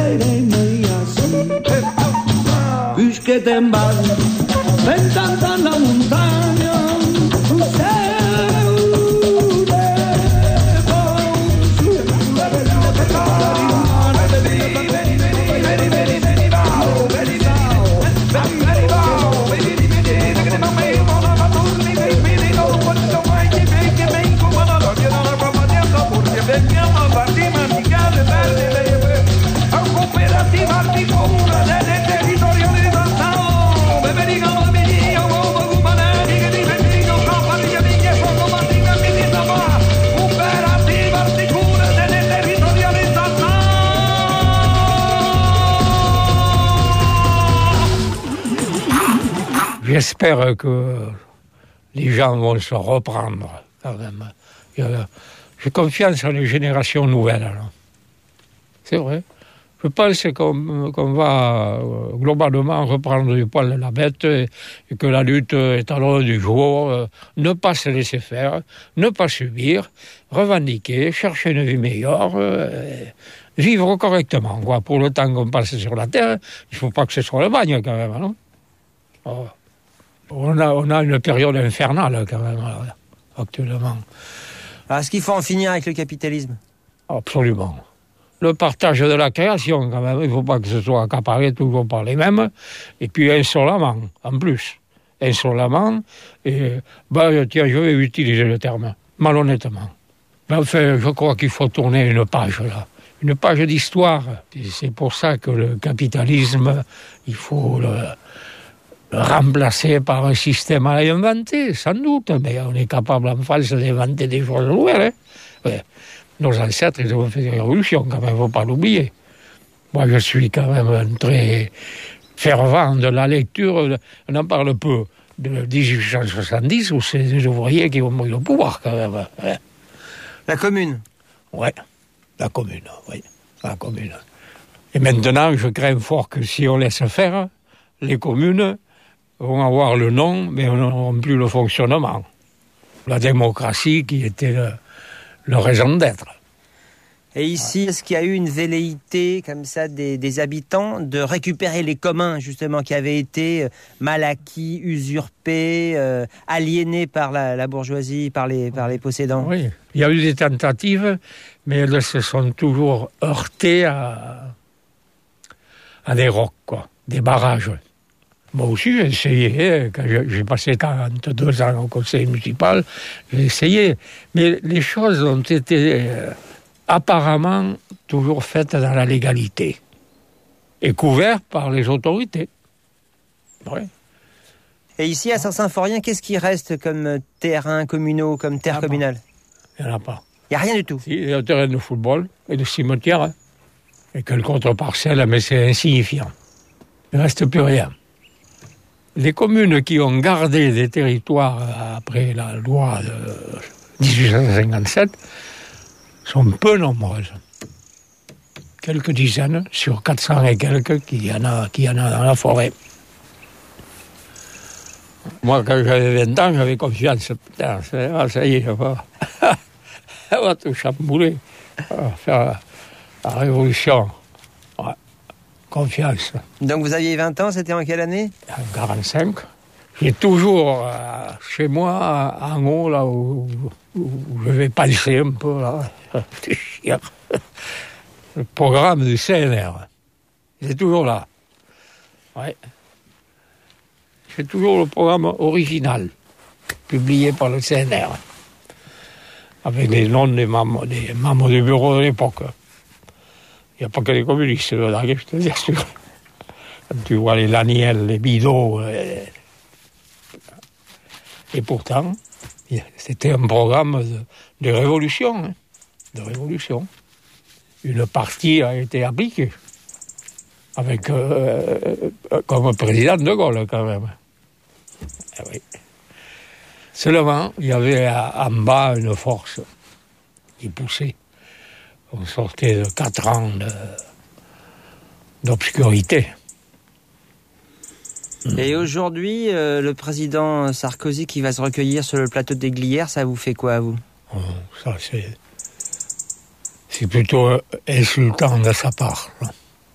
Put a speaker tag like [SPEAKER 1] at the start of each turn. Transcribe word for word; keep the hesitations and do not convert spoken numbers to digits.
[SPEAKER 1] serena y así. Pues que te vas, ven tanta la montaña,
[SPEAKER 2] J'espère que les gens vont se reprendre quand même. J'ai confiance en les générations nouvelles. Alors. C'est vrai. Je pense qu'on, qu'on va euh, globalement reprendre du poil de la bête et, et que la lutte est à l'ordre du jour. Euh, ne pas se laisser faire, ne pas subir, revendiquer, chercher une vie meilleure, euh, vivre correctement. Quoi. Pour le temps qu'on passe sur la terre, il ne faut pas que ce soit le bagne quand même. Non oh. On a, on a une période infernale, quand même, actuellement.
[SPEAKER 3] Alors, est-ce qu'il faut en finir avec le capitalisme ?
[SPEAKER 2] Absolument. Le partage de la création, quand même, il ne faut pas que ce soit accaparé toujours par les mêmes. Et puis, insolemment, en plus. Insolemment. Et, ben, tiens, je vais utiliser le terme, malhonnêtement. Mais enfin, je crois qu'il faut tourner une page, là. Une page d'histoire. Et c'est pour ça que le capitalisme, il faut le... remplacé par un système à inventer, sans doute, mais on est capable en France d'inventer des choses nouvelles. Hein. Ouais. Nos ancêtres, ils ont fait des révolutions, quand même, il ne faut pas l'oublier. Moi, je suis quand même un très fervent de la lecture, on en parle peu, de dix-huit cent soixante-dix, où c'est des ouvriers qui ont pris le pouvoir, quand même. Ouais.
[SPEAKER 3] La commune ?
[SPEAKER 2] Oui, la commune, oui, la commune. Et maintenant, je crains fort que si on laisse faire, les communes vont avoir le nom, mais on n'aura plus le fonctionnement. La démocratie qui était le, le raison d'être.
[SPEAKER 3] Et ici, est-ce qu'il y a eu une velléité, comme ça, des, des habitants de récupérer les communs, justement, qui avaient été mal acquis, usurpés, euh, aliénés par la, la bourgeoisie, par les, par les possédants ?
[SPEAKER 2] Oui, il y a eu des tentatives, mais elles se sont toujours heurtées à, à des rocs, quoi, des barrages. Moi aussi, j'ai essayé, quand j'ai passé quarante-deux ans au conseil municipal, j'ai essayé. Mais les choses ont été euh, apparemment toujours faites dans la légalité et couvertes par les autorités. Ouais.
[SPEAKER 3] Et ici, à Saint-Symphorien, qu'est-ce qui reste comme terrain communaux, comme terre ah communale ?
[SPEAKER 2] Il n'y en a pas.
[SPEAKER 3] Il n'y a rien du tout.
[SPEAKER 2] Il y a un terrain de football et de cimetière, hein, et quelques autres parcelles, mais c'est insignifiant. Il ne reste plus rien. Les communes qui ont gardé des territoires après la loi de dix-huit cent cinquante-sept sont peu nombreuses. Quelques dizaines sur quatre cents et quelques qu'il y en a, qu'il y en a dans la forêt. Moi, quand j'avais vingt ans, j'avais confiance. Putain, ça y est, on va, on va tout chambouler. On va faire la révolution. Ouais. Confiance.
[SPEAKER 3] Donc vous aviez vingt ans, c'était en quelle année ?
[SPEAKER 2] En quarante-cinq. J'ai toujours, euh, chez moi, en haut, là où, où je vais penser un peu, là, réfléchir, le programme du C N R. C'est toujours là. Ouais. C'est toujours le programme original, publié par le C N R, avec les noms des membres, des membres du bureau de l'époque. Il n'y a pas que les communistes, là, je te dis sûr. Tu vois les Laniel, les Bidault. Et, et pourtant, c'était un programme de, de révolution. Hein, de révolution. Une partie a été appliquée. Avec, euh, comme président de Gaulle, quand même. Ah oui. Seulement, il y avait en bas une force qui poussait. On sortait de quatre ans de, d'obscurité.
[SPEAKER 3] Et aujourd'hui, euh, le président Sarkozy qui va se recueillir sur le plateau des Glières, ça vous fait quoi à vous ?
[SPEAKER 2] Oh, ça, c'est, c'est plutôt insultant de sa part. Là.